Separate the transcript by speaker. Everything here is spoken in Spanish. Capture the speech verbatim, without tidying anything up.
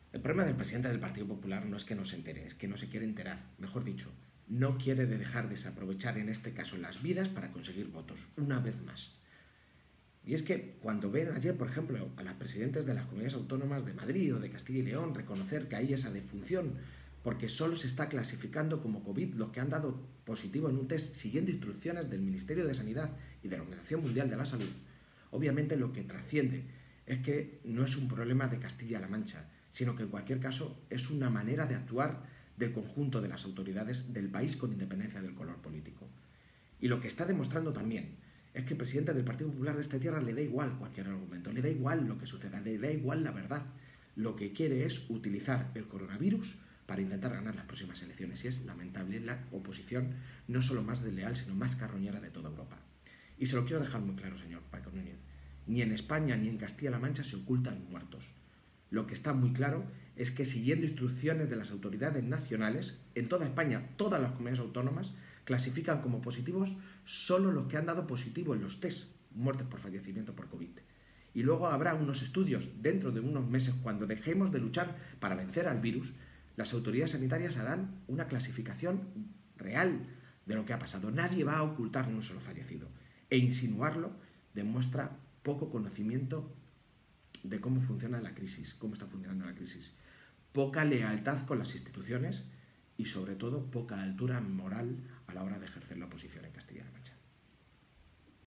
Speaker 1: El problema del presidente del Partido Popular no es que no se entere, es que no se quiere enterar. Mejor dicho, no quiere dejar de desaprovechar en este caso las vidas para conseguir votos, una vez más. Y es que cuando ven ayer, por ejemplo, a las presidentes de las comunidades autónomas de Madrid o de Castilla y León reconocer que hay esa defunción porque solo se está clasificando como COVID los que han dado positivo en un test siguiendo instrucciones del Ministerio de Sanidad y de la Organización Mundial de la Salud, obviamente lo que trasciende es que no es un problema de Castilla-La Mancha, sino que en cualquier caso es una manera de actuar del conjunto de las autoridades del país con independencia del color político. Y lo que está demostrando también es que el presidente del Partido Popular de esta tierra le da igual cualquier argumento, le da igual lo que suceda, le da igual la verdad. Lo que quiere es utilizar el coronavirus para intentar ganar las próximas elecciones. Y es lamentable la oposición, no solo más desleal, sino más carroñera de toda Europa. Y se lo quiero dejar muy claro, señor Paco Núñez. Ni en España ni en Castilla-La Mancha se ocultan muertos. Lo que está muy claro es que siguiendo instrucciones de las autoridades nacionales, en toda España, todas las comunidades autónomas clasifican como positivos solo los que han dado positivo en los test, muertes por fallecimiento por COVID. Y luego habrá unos estudios dentro de unos meses, cuando dejemos de luchar para vencer al virus, las autoridades sanitarias harán una clasificación real de lo que ha pasado. Nadie va a ocultar ni un solo fallecido. E insinuarlo demuestra poco conocimiento de cómo funciona la crisis, cómo está funcionando la crisis. Poca lealtad con las instituciones y, sobre todo, poca altura moral a la hora de ejercer la oposición en Castilla-La Mancha.